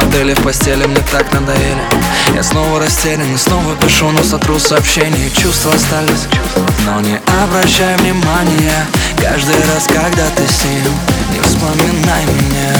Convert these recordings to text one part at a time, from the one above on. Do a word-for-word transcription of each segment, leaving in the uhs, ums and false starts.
модели в постели мне так надоели. Я снова растерян и снова пишу, но сотру сообщения. Чувства остались, но не обращай внимания. Каждый раз, когда ты с ним, не вспоминай меня.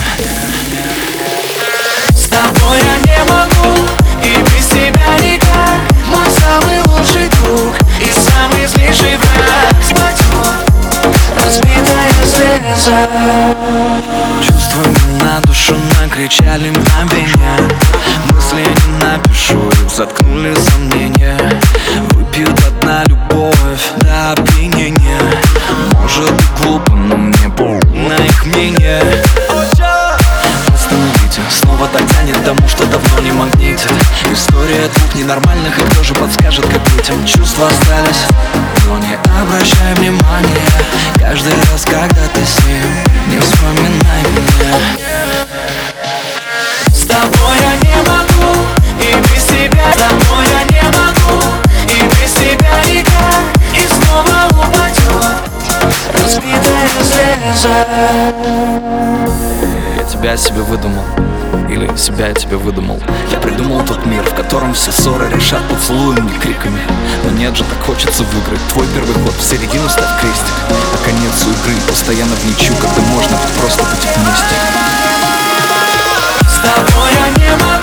С тобой я не могу, и без тебя никак. Мой самый лучший друг и самый злейший враг. Спадет разбитая слеза. Чувствами на душу накричали мгновения. Мысли не напишу, их заткнули сомнения. Выпью до дна любовь до опьянения. Может быть глупо, но мне похуй на их мнение. Остановите, снова так тянет тому, что давно не магнитит. История двух ненормальных, и кто же подскажет, как быть им? Чувства остались, но не обращай внимания. Каждый раз, когда ты с ним, не вспоминай меня. С тобой я не могу, и без тебя. С тобой я не могу, и без тебя никак. И снова упадет разбитая слеза. Я тебя себе выдумал, или себя я тебе выдумал. Я придумал тот мир, в котором все ссоры решат поцелуями и криками. Но нет же, так хочется выиграть. Твой первый ход, в середину ставь крестик, а конец у игры постоянно в ничью, когда можно просто быть вместе. С тобой я не могу.